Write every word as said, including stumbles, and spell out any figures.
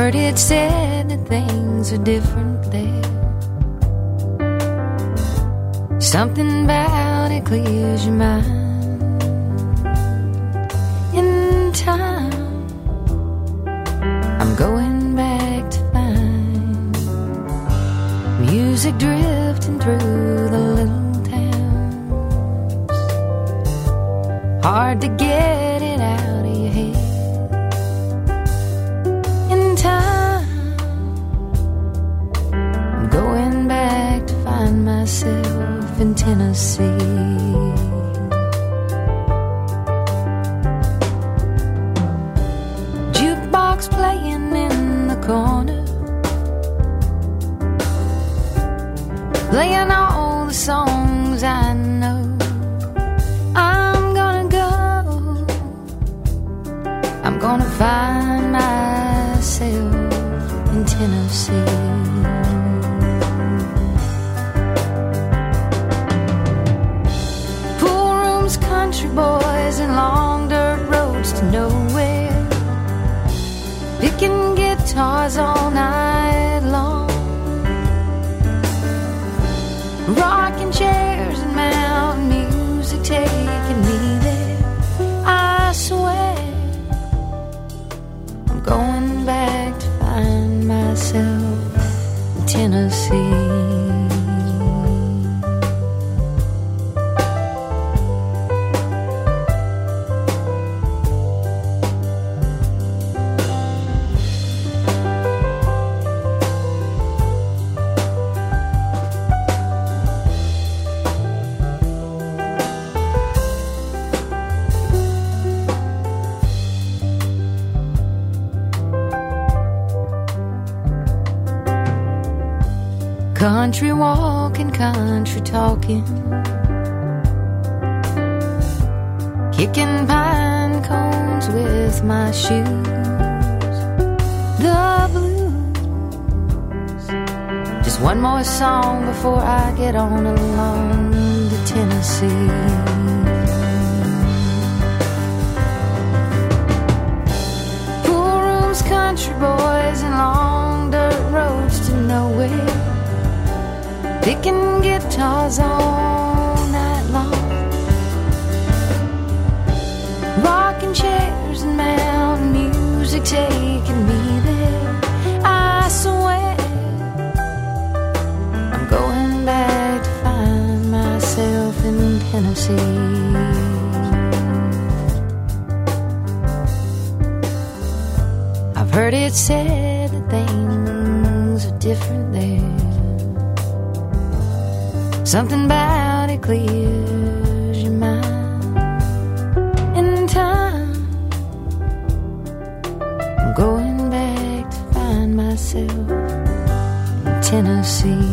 heard it said that things are different there. Something about it clears your mind. In time, I'm going back to find music drifting through the little towns. Hard to get it out of your head. In time, I'm going back to find myself in Tennessee. Jukebox playing in the corner, playing all the songs I know. I'm gonna go, I'm gonna find myself in Tennessee. Country boys and long dirt roads to nowhere, picking guitars all night long, rocking chairs and mountain music taking me there. I swear I'm going back to find myself in Tennessee. Country walking, country talking, kicking pine cones with my shoes. The blues, just one more song before I get on along to Tennessee. Pool rooms, country boys, and long dirt roads to nowhere, picking guitars all night long, rocking chairs and mountain music taking me there. I swear I'm going back to find myself in Tennessee. I've heard it said that things are different there. Something about it clears your mind. In time, I'm going back to find myself in Tennessee.